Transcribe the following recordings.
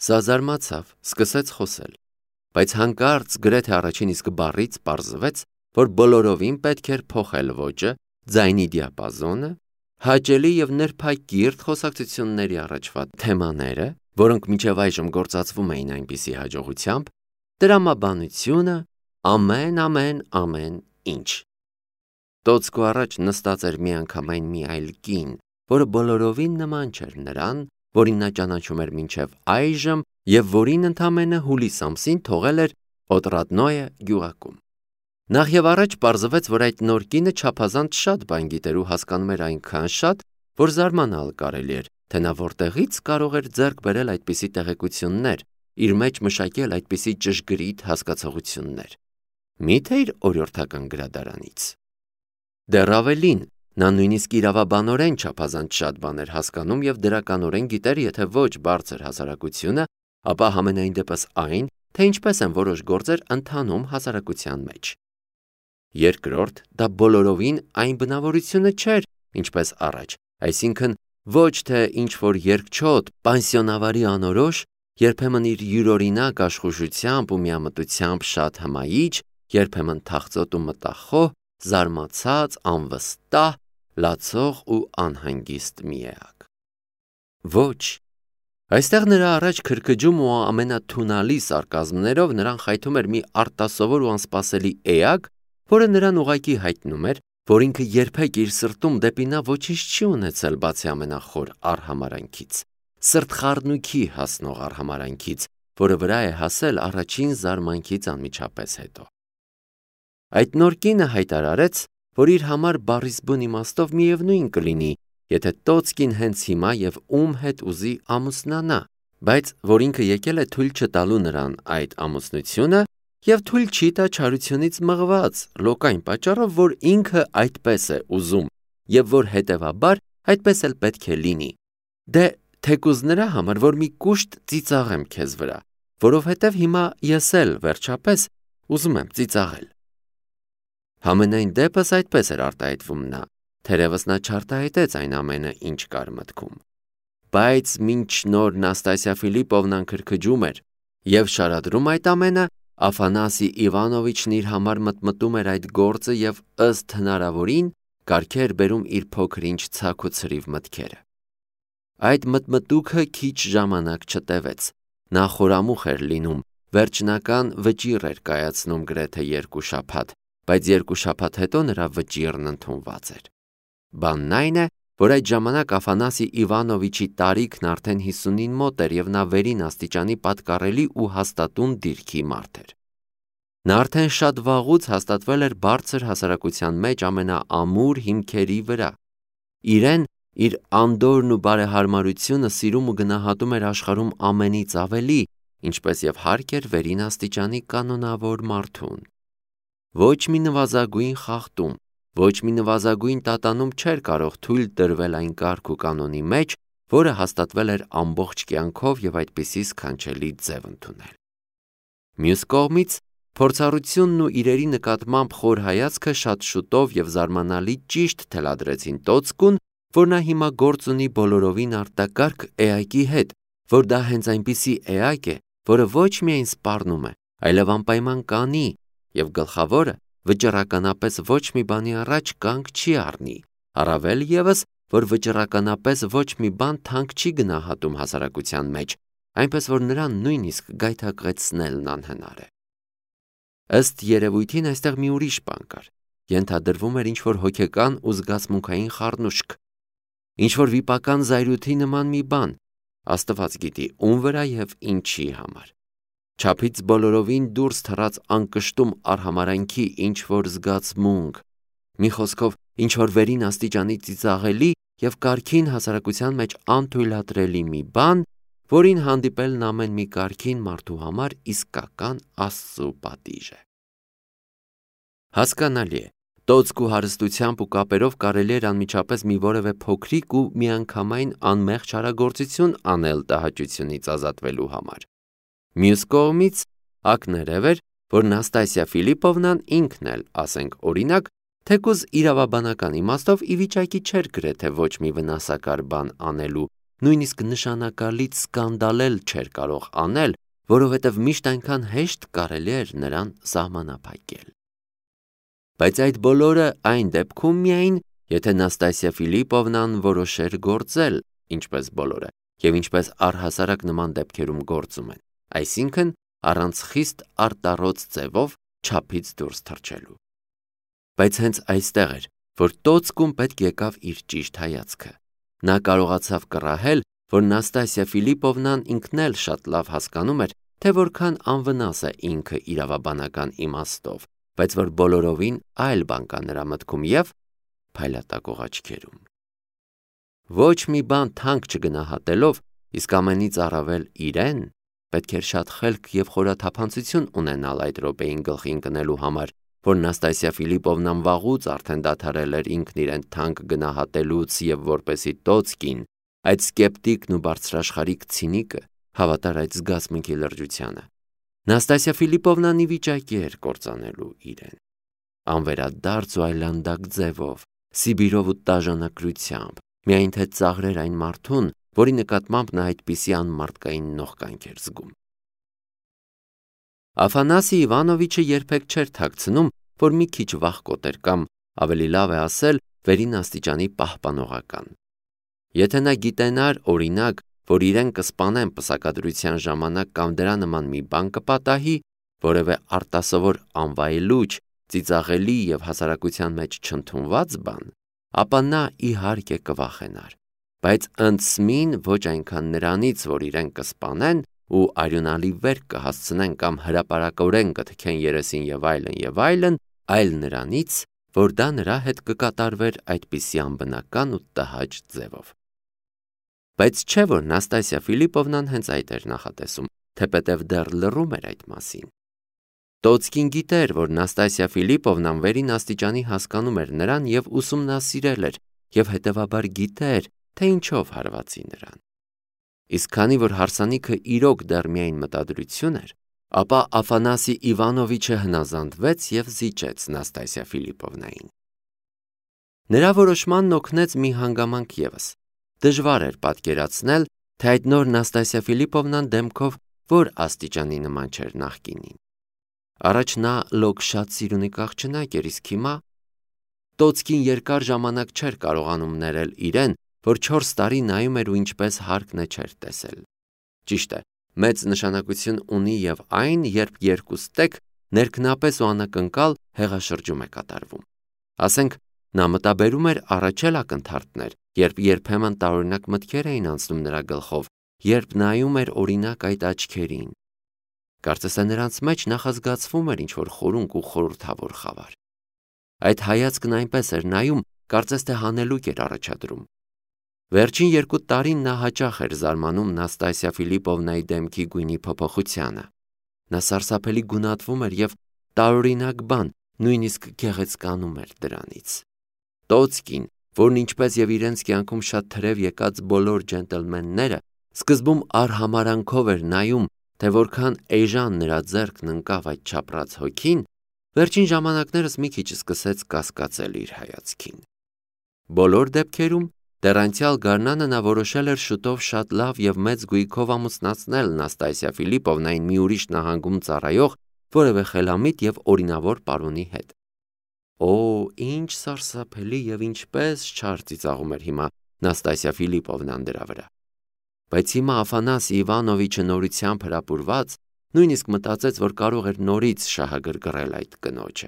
Սա զարմացավ, սկսեց խոսել, բայց հանկարծ գրեթե առաջին իսկ բառից պարզվեց, որ բոլորովին պետք էր փոխել ոճը, ձայնի դիապազոնը, հաճելի եւ նրբակիրթ խոսակցությունների առաջվա թեմաները, որոնք մինչև այժմ գործածվում էին այնպիսի հաջողությամբ, տրամաբանությունը, ամեն ինչ։ Տոցկու առաջ նստած էր միանգամայն մի այլ կին, որը բոլորովին նման չէր նրան, որին նա ճանաչում էր մինչև այժմ եւ որին ընդամենը հուլիս ամսին թողել էր Օտրադնոյե գյուղակում։ Նախ եւ առաջ պարզվեց, որ այդ նոր կինը չափազանց շատ բան գիտեր ու հասկանում էր այնքան շատ, որ զարմանալ կարելի էր, թե նա որտեղից կարող էր ձեռք բերել այդպիսի տեղեկություններ, իր մեջ մշակել այդպիսի ճշգրիտ հասկացողություններ։ Միթե իր օրիորդական գրադարանից։ Դեռ ավելին, նա նույնիսկ իրավաբանորեն չափազանց շատ բաներ հասկանում եւ դրականորեն գիտեր, եթե ոչ բարձր հասարակությունը, ապա համենայն դեպս այն, թե ինչպես են որոշ գործեր ընթանում հասարակության մեջ։ Երկրորդ, դա բոլորովին այն բնավորությունը չէր, ինչպես առաջ, այսինքն ոչ թե ինչ-որ երկչոտ, պանսիոնավարի անորոշ, երբեմն իր յուրօրինակ աշխուժությամբ ու միամտությամբ շատ հմայիչ, երբեմն թախծոտ ու մտախոհ, զարմացած, անվստահ, լացող ու անհանգիստ միակ։ Ոչ, այստեղ նրա առաջ քրքջում ու ամենաթունալի սարկազմներով նրան խայթում էր մի արտասովոր ու անսպասելի էակ, որը նրան ուղղակի հայտնում էր, որ ինքը երբեք իր սրտում դեպի նա ոչինչ չի ունեցել բացի ամենախոր արհամարանքից, սրտխառնուքի հասնող արհամարանքից, որը վրա է հասել առաջին զարմանքից անմիջապես հետո։ Այդ նոր կինը հայտարարեց, որ իր համար բառիս բուն իմաստով միևնույն կլինի, եթե Տոցկին հենց հիմա եւ ում հետ ուզի ամուսնանա, բայց որ ինքը եկել է թույլ չտալու նրան այդ ամուսնությունը եւ թույլ չի տա չարությունից մղված, լոկային պատճառով, որ ինքը այդպես է ուզում եւ որ հետեւաբար այդպես էլ պետք է լինի։ Դե թեկուզ նրա համար, որ մի կուշտ ծիծաղեմ քեզ վրա, որովհետեւ հիմա ես էլ վերջապես ուզում եմ ծիծաղել։ Համենայն դեպս այդպես էր արտահայտվում նա, թերևս նա չարտահայտեց այն ամենը, ինչ կար մտքում։ Բայց մինչ նոր Նաստասիա Ֆիլիպովնան քրքջում էր եւ շարադրում այդ ամենը, Աֆանասի Իվանովիչն իր համար մտմտում էր այդ գործը եւ ըստ հնարավորին կարգ էր բերում իր փոքր-ինչ ցաք ու ցրիվ մտքերը։ Այդ մտմտուքը քիչ ժամանակ չտևեց։ Նա խորամուխ էր լինում, վերջնական վճիռ էր կայացնում գրեթե 2 շաբաթ, բայց 2 շաբաթ հետո նրա վճիռն ընդունված էր։ Բանն այն է, որ այդ ժամանակ Աֆանասի Իվանովիչի տարիքն արդեն 50-ին մոտ էր եւ նա վերին աստիճանի պատկառելի ու հաստատուն դիրքի մարդ էր։ Նա արդեն շատ վաղուց հաստատվել էր բարձր հասարակության մեջ ամենաամուր հիմքերի վրա։ Իրեն, իր անդորն ու բարեհարմարությունը սիրում ու գնահատում էր աշխարհում ամենից ավելի, ինչպես եւ հարկ էր վերին աստիճանի կանոնավոր մարդուն։ Ոչ մի նվազագույն խախտում, ոչ մի նվազագույն տատանում չէր կարող թույլ տրվել այն կարգ ու կանոնի մեջ, որը հաստատվել էր ամբողջ կյանքով եւ այդպիսի սքանչելի ձև ընդունել։ Մյուս կողմից, փորձառությունն ու իրերի նկատմամբ խոր հայացքը շատ շուտով եւ զարմանալի ճիշտ թելադրեցին Տոցկուն, որ նա հիմա գործ ունի բոլորովին արտակարգ էակի հետ, որ դա հենց այնպիսի էակ է, որը ոչ միայն սպառնում է, այլև անպայման կանի, եւ գլխավորը վճռականապես ոչ մի բանի առաջ կանգ չի առնի, առավել եւս, որ վճռականապես ոչ մի բան թանկ չի գնահատում հասարակության մեջ, այնպես որ նրան նույնիսկ գայթակղեցնելն անհնար է։ Ըստ երևույթին այստեղ մի ուրիշ բան կար, ենթադրվում էր ինչ-որ հոգեկան ու զգացմունքային խառնուշք, ինչ-որ վիպական զայրույթի նման մի բան, Աստված գիտի ում վրա եւ ինչի համար։ Չափից բոլորովին դուրս թռած անկշտում արհամարանքի ինչ-որ զգացմունք, մի խոսքով ինչ-որ վերին աստիճանի ծիծաղելի եւ կարգին հասարակության մեջ անթույլատրելի մի բան, որին հանդիպելն ամեն մի կարգին մարդու համար իսկական Աստծո պատիժ է։ Հասկանալի է, Տոցկու հարստությամբ ու կապերով կարելի էր անմիջապես մի որևէ փոքրիկ ու միանգամայն անմեղ չարագործություն անել տհաճությունից ազատվելու համար։ Մյուս կողմից, ակներև էր, որ Նաստասիա Ֆիլիպովնան ինքն էլ, ասենք օրինակ, թեկուզ իրավաբանական իմաստով ի վիճակի չէր գրեթե ոչ մի վնասակար բան անելու, նույնիսկ նշանակալից սկանդալել չէր կարող անել, որովհետև միշտ այնքան հեշտ կարելի էր նրան սահմանափակել։ Բայց այդ բոլորը այն դեպքում միայն, եթե Նաստասիա Ֆիլիպովնան որոշեր գործել, ինչպես բոլորը, եւ ինչպես առհասարակ նման դեպքերում գործում են, այսինքն առանց խիստ արտառոց ձևով չափից դուրս թռչելու։ Բայց հենց այստեղ էր, որ Տոցկուն պետք եկավ իր ճիշտ հայացքը։ Նա կարողացավ կռահել, որ Նաստասիա Ֆիլիպովնան ինքն էլ շատ լավ հասկանում էր, թե որքան անվնաս է ինքը իրավաբանական իմաստով, բայց որ բոլորովին այլ բան կա նրա մտքում եւ փայլատակող աչքերում։ Ոչ մի բան թանկ չգնահատելով, իսկ ամենից առավել իրեն, պետք էր շատ խելք եւ խորաթափանցություն ունենալ այդ րոպեին գլխի ընկնելու համար, որ Նաստասիա Ֆիլիպովնան վաղուց արդեն դադարել էր ինքն իրեն թանկ գնահատելուց եւ որպեսի Տոցկին, այդ սկեպտիկն ու բարձրաշխարհիկ ցինիկը հավատար այդ զգացմունքի լրջությանը։ Նաստասիա Ֆիլիպովնան ի վիճակի էր կործանելու իրեն։ Անվերադարձ ու այլանդակ ձևով, սիբիրով ու տաժանակրությամբ, միայն թե ծաղրեր այն մարդուն, որի նկատմամբ նա այդպիսի անմարդկային նողկանք էր զգում։ Աֆանասի Իվանովիչը երբեք չէր թաքցնում, որ մի քիչ վախկոտ էր կամ, ավելի լավ է ասել, վերին աստիճանի պահպանողական։ Եթե նա գիտենար, օրինակ, որ իրեն կսպանեն պսակադրության ժամանակ կամ դրա նման մի բան կպատահի, որևէ արտասովոր անվայելուչ, ծիծաղելի եւ հասարակության մեջ չընդունված բան, ապա նա իհարկե կվախենար, բայց ընդսմին ոչ այնքան նրանից, որ իրեն կսպանեն ու արյունալի վերք կհասցնեն կամ հրապարակորեն կթքեն երեսին եւ այլն, այլ նրանից, որ դա նրա հետ կկատարվեր այդպիսի անբնական ու տհաճ ձևով։ Բայց չէ որ Նաստասիա Ֆիլիպովնան հենց այդ էր նախատեսում, թեպետև դեռ լռում էր այդ մասին։ Տոցկին գիտեր, որ Նաստասիա Ֆիլիպովնան վերին աստիճանի հասկանում էր նրան եւ ուսումնասիրել էր եւ հետեւաբար գիտեր, թե ինչով հարվածի նրան։ Իսկ քանի որ հարսանիքը իրոք դեռ միայն մտադրություն էր, ապա Աֆանասի Իվանովիչը հնազանդվեց եւ զիջեց Նաստասիա Ֆիլիպովնային։ Նրա որոշմանն օգնեց մի հանգամանք եւս։ Դժվար էր պատկերացնել, թե այդ նոր Նաստասիա Ֆիլիպովնան դեմքով որ աստիճանի նման չէր նախկինին։ Առաջ նա լոկ շատ սիրունիկ աղջնակ էր, իսկ հիմա Տոցկին երկար ժամանակ չէր կարողանում ներել իրեն, որ 4 տարի նայում էր ու ինչպես հարկն է չէր տեսել։ Ճիշտ է, մեծ նշանակություն ունի եւ այն, երբ երկու ստեկ ներքնապես ու անակնկալ հեղաշրջում է կատարվում։ Ասենք, նա մտաբերում էր առաջել ակնթարթներ, երբ երբեմն տարօրինակ մտքեր էին անցնում նրա գլխով, երբ նայում էր օրինակ այդ աչքերին։ Կարծես է նրանց մեջ նախազգացվում էր ինչ-որ խորունկ ու խորհրդավոր խավար։ Այդ հայացքն այնպես էր նայում, կարծես թե հանելուկ էր առաջադրում։ Վերջին 2 տարին նա հաճախ էր զարմանում Նաստասիա Ֆիլիպովնայի դեմքի գույնի փոփոխությանը։ Նա սարսափելի գունատվում էր եւ տարօրինակ բան, նույնիսկ գեղեցկանում էր դրանից։ Տոցկին, որն ինչպես եւ իրենց կյանքում շատ թրև եկած բոլոր ջենտլմենները, սկզբում արհամարանքով էր նայում, թե որքան էժան նրա ձեռքն ընկավ այդ չապրած հոգին, վերջին ժամանակներս մի քիչ սկսեց կասկածել իր հայացքին։ Բոլոր դեպքերում դեռ անցյալ գարնանը նա որոշել էր շուտով շատ լավ եւ մեծ գույքով ամուսնացնել Նաստասիա Ֆիլիպովնային մի ուրիշ նահանգում ծառայող որևէ խելամիտ եւ օրինավոր պարոնի հետ։ Օ, ինչ սարսափելի եւ ինչպես չար ծիծաղում էր հիմա Նաստասիա Ֆիլիպովնան դրա վրա։ Բայց հիմա Աֆանասի Իվանովիչը նորությամբ հրապուրված, նույնիսկ մտածեց, որ կարող էր նորից շահագրգռել այդ կնոջը։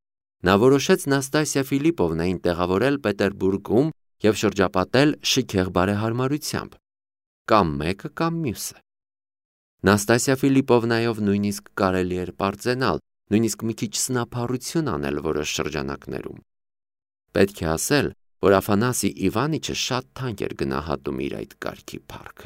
Նա որոշեց Նաստասիա Ֆիլիպովնային տեղավորել Պետերբուրգում եւ շրջապատել շքեղ բարեհարմարությամբ, կամ մեկը կամ մյուսը։ Նաստասիա Ֆիլիպովնայով նույնիսկ կարելի էր պարծենալ, նույնիսկ մի քիչ սնափառություն անել որոշ շրջանակներում։ Պետք է ասել, որ Աֆանասի Իվանիչը շատ թանկ էր գնահատում իր այդ կարգի փառքը։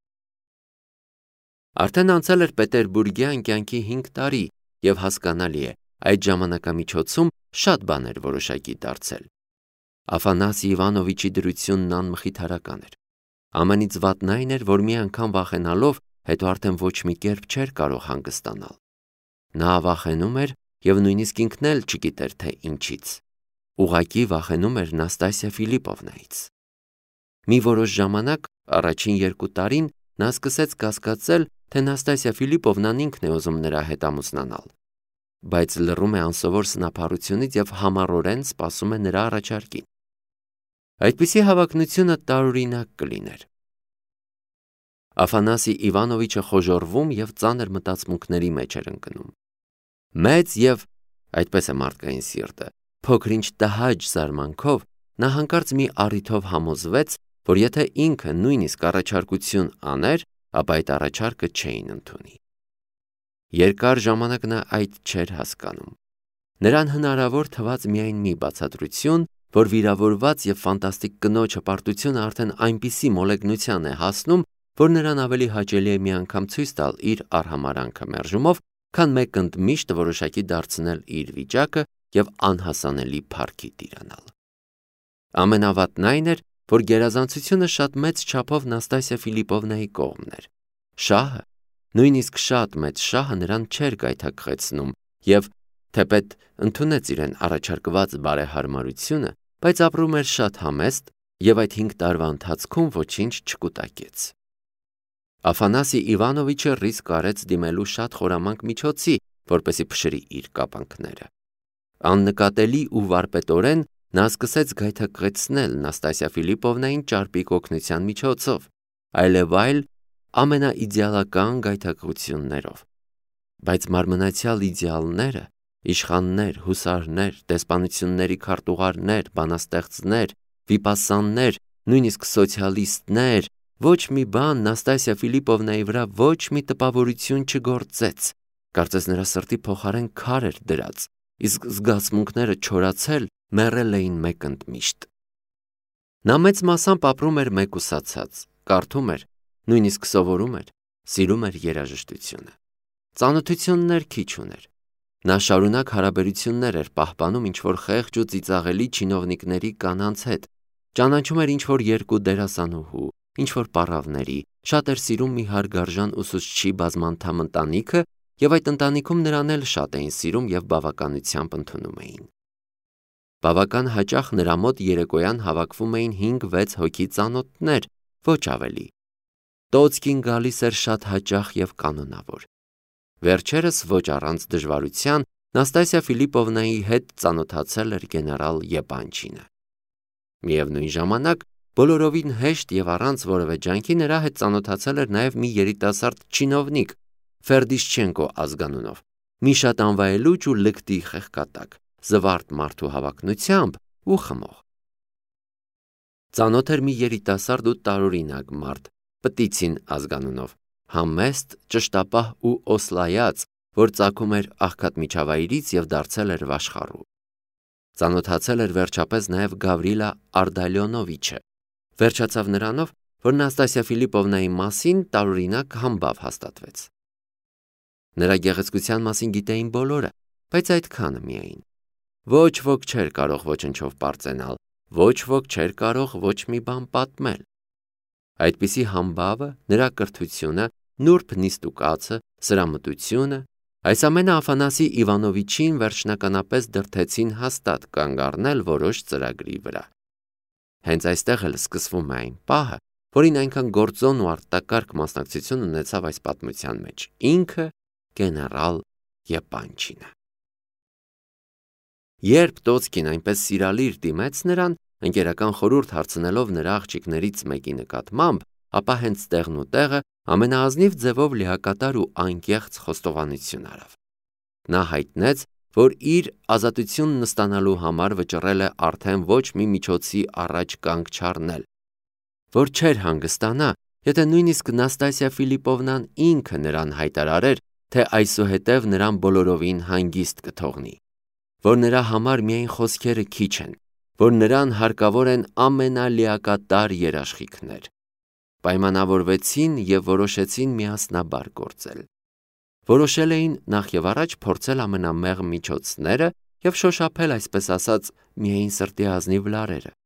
Արդեն անցել էր Պետերբուրգյան կյանքի 5 տարի եւ հասկանալի է, այդ ժամանակամիջոցում շատ բաներ որոշակի դարձել։ Աֆանասի Իվանովիչի դրությունն անմխիթարական էր։ Ամենից վատն այն էր, որ մի անգամ վախենալով, հետո արդեն ոչ մի կերպ չէր կարող հանգստանալ։ Նա վախենում էր եւ նույնիսկ ինքն էլ չգիտեր թե ինչից։ Ուղղակի վախենում էր Նաստասիա Ֆիլիպովնայից։ Մի որոշ ժամանակ, առաջին 2 տարին, նա սկսեց կասկածել, թե Նաստասիա Ֆիլիպովնան ինքն է ուզում նրա հետ ամուսնանալ, բայց լռում է անսովոր սնափառությունից և համառորեն սպասում է նրա առաջարկին։ Այդպիսի հավակնությունը տարօրինակ կլիներ։ Աֆանասի Իվանովիչը խոժոռվում և ծանր մտածմունքների մեջ էր ընկնում։ Մեծ և, այդպես է մարդկային սիրտը, փոքր-ինչ տհաճ զարմանքով նա հանկարծ մի առիթով համոզվեց, որ եթե ինքը նույնիսկ առաջարկություն աներ, ապա այդ առաջարկը չէին ընդունի։ Երկար ժամանակ նա այդ չէր հասկանում։ Նրան հնարավոր թվաց միայն մի բացատրություն, որ վիրավորված և ֆանտաստիկ կնոջ հպարտությունը արդեն այնպիսի մոլեգնության է հասնում, որ նրան ավելի հաճելի է մի անգամ ցույց տալ իր արհամարհանքը մերժումով, քան մեկ ընդմիշտ որոշակի դարձնել իր վիճակը և անհասանելի փառքի տիրանալ։ Ամենավատն այն էր, որ գերազանցությունը շատ մեծ չափով Նաստասիա Ֆիլիպովնայի կողմն էր։ Շահը, նույնիսկ շատ մեծ շահը նրան չէր գայթակղեցնում և, թեպետ ընդունեց իրեն առաջարկված բարեհարմարությունը, բայց ապրում էր շատ համեստ և այդ 5 տարվա ընթացքում ոչինչ չկուտակեց։ Աֆանասի Իվանովիչը ռիսկ արեց դիմելու շատ խորամանկ միջոցի, որպեսզի փշրի իր կապանքները։ Աննկատելի ու վարպետորեն նա սկսեց գայթակղեցնել Նաստասիա Ֆիլիպովնային ճարպիկ օգնության միջոցով, այլևայլ ամենաիդեալական գայթակղություններով։ Բայց մարմնացյալ իդեալները, իշխաններ, հուսարներ, դեսպանությունների քարտուղարներ, բանաստեղծներ, վիպասաններ, նույնիսկ սոցիալիստներ, ոչ մի բան Նաստասիա Ֆիլիպովնայի վրա ոչ մի տպավորություն չգործեց, կարծես նրա սրտի փոխարեն քար էր դրած, իսկ զգացմունքները չորացել, մեռել էին մեկ ընդմիշտ։ Նա մեծ մասամբ ապրում էր մեկուսացած, կարդում էր, նույնիսկ սովորում էր, սիրում էր երաժշտությունը։ Ծանոթություններ քիչ ուներ։ Նա շարունակ հարաբերություններ էր պահպանում ինչ-որ խեղճ ու ծիծաղելի չինովնիկների կանանց հետ, ճանաչում էր ինչ-որ 2 դերասանուհու, ինչ-որ պառավների, շատ էր սիրում մի հարգարժան ուսուցչի բազմանդամ ընտանիքը և այդ ընտանիքում նրան էլ շատ էին սիրում և բավականությամբ ընդունում էին։ Բավական հաճախ նրա մոտ երեկոյան հավաքվում էին 5-6 հոգի ծանոթներ, ոչ ավելի։ Տոցկին գալիս էր շատ հաճախ և կանոնավոր։ Վերջերս ոչ առանց դժվարության Նաստասիա Ֆիլիպովնայի հետ ծանոթացել էր գեներալ Եպանչինը։ Միևնույն ժամանակ, բոլորովին հեշտ և առանց որևէ ջանքի նրա հետ ծանոթացել էր նաև մի երիտասարդ չինովնիկ, Ֆերդիշչենկո ազգանունով, մի շատ անվայելուչ ու լկտի խեղկատակ, զվարթ մարդու հավակնությամբ ու խմող։ Ծանոթ էր մի երիտասարդ ու տարօրինակ մարդ, Պտիցին ազգանունով, համեստ, ճշտապահ ու օսլայած, որ ծագում էր աղքատ միջավայրից և դարձել էր վաշխառու։ Ծանոթացել էր վերջապես նաև Գավրիլա Արդալյոնովիչը, վերջացավ նրանով, որ Նաստասիա Ֆիլիպովնայի մասին տարօրինակ համբավ հաստատվեց։ Նրա գեղեցկության մասին գիտեին բոլորը, բայց այդքանը միայն։ Ոչ ոք չէր կարող ոչնչով պարծենալ, ոչ ոք չէր կարող ոչ մի բան պատմել։ Այդպիսի համբավը, նրա կրթությունը, նուրբ նիստուկացը, սրամտությունը, այս ամենը Աֆանասի Իվանովիչին վերջնականապես դրդեցին հաստատ կանգ առնել որոշ ծրագրի վրա։ Հենց այստեղ էլ սկսվում է այն պահը, որին այնքան գործոն ու արտակարգ մասնակցություն ունեցավ այս պատմության մեջ ինքը գեներալ Եպանչինը։ Երբ Տոցկին այնպես սիրալիր դիմեց նրան, ընկերական խորհուրդ հարցնելով նրա աղջիկներից մեկի նկատմամբ, ապա հենց տեղն ու տեղը ամենաազնիվ ձևով լիակատար ու անկեղծ խոստովանություն արավ։ Նա հայտնեց, որ իր ազատությունն ստանալու համար վճռել է արդեն ոչ մի միջոցի առաջ կանգ չառնել, որ չէր հանգստանա, եթե նույնիսկ Նաստասիա Ֆիլիպովնան ինքը նրան հայտարարեր, թե այսուհետև նրան բոլորովին հանգիստ կթողնի, որ նրա համար միայն խոսքերը քիչ են, որ նրան հարկավոր են ամենալիակատար երաշխիքներ։ Պայմանավորվեցին և որոշեցին միասնաբար գործել։ Որոշել էին նախ և առաջ փորձել ամենամեղմ միջոցները և շոշափել, այսպես ասած, միայն սրտի ազնիվ լարերը։